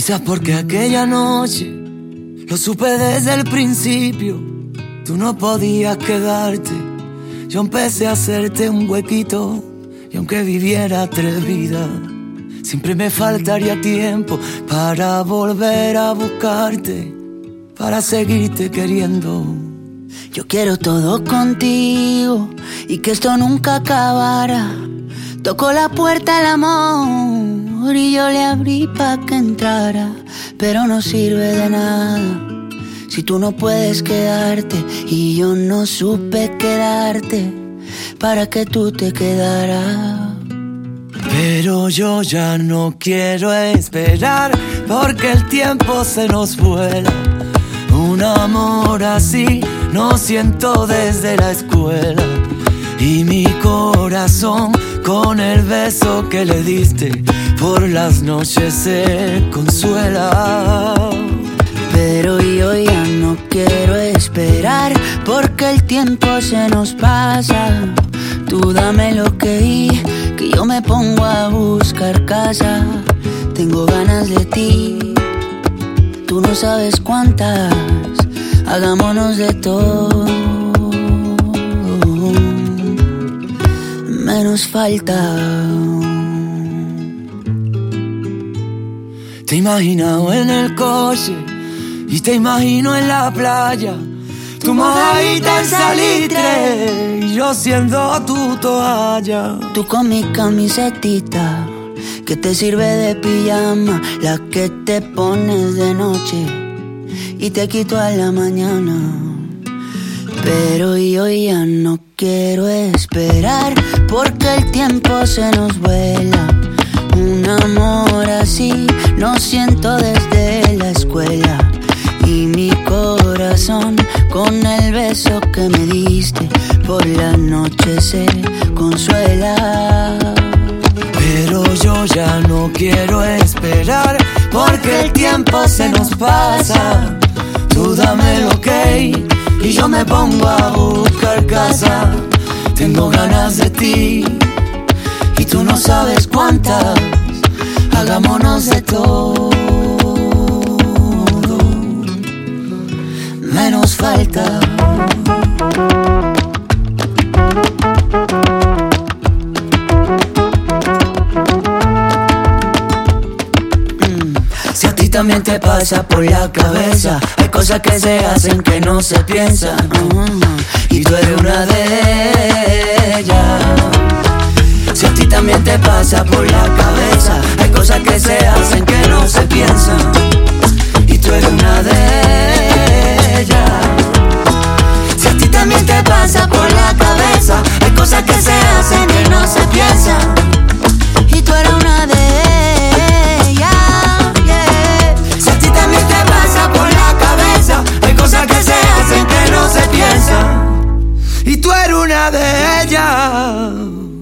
Quizás porque aquella noche lo supe desde el principio. Tú no podías quedarte. Yo empecé a hacerte un huequito. Y aunque viviera 3 vidas, siempre me faltaría tiempo para volver a buscarte, para seguirte queriendo. Yo quiero todo contigo y que esto nunca acabara. Tocó la puerta al amor y yo le abrí pa' que entrara, pero no sirve de nada si tú no puedes quedarte y yo no supe quedarte para que tú te quedaras. Pero yo ya no quiero esperar porque el tiempo se nos vuela. Un amor así no siento desde la escuela. Y mi corazón con el beso que le diste por las noches se consuela. Pero yo ya no quiero esperar porque el tiempo se nos pasa. Tú dame lo que yo me pongo a buscar casa. Tengo ganas de ti, tú no sabes cuántas. Hagámonos de todo, menos falta. Te he imaginado en el coche y te imagino en la playa, tu mojadita en salitre y yo siendo tu toalla. Tú con mi camisetita que te sirve de pijama, la que te pones de noche y te quito a la mañana. Pero yo ya no quiero esperar porque el tiempo se nos vuela. Un amor así no siento desde la escuela. Y mi corazón con el beso que me diste por la noche se consuela. Pero yo ya no quiero esperar porque el tiempo se nos pasa. Tú dame el ok y yo me pongo a buscar casa. Tengo ganas de ti y tú no sabes cuántas. Hagámonos de todo, menos falta. Si a ti también te pasa por la cabeza, hay cosas que se hacen que no se piensan, y tú eres una de ellas. Si a ti también te pasa por la cabeza, hay cosas que se hacen que no se piensan, y tú eres una de ellas. Si a ti también te pasa por la cabeza, hay cosas que se hacen que no se piensan, y tú eres una de ellas, yeah. Si a ti también te pasa por la cabeza, hay cosas que se hacen que no se piensan, y tú eres una de ellas.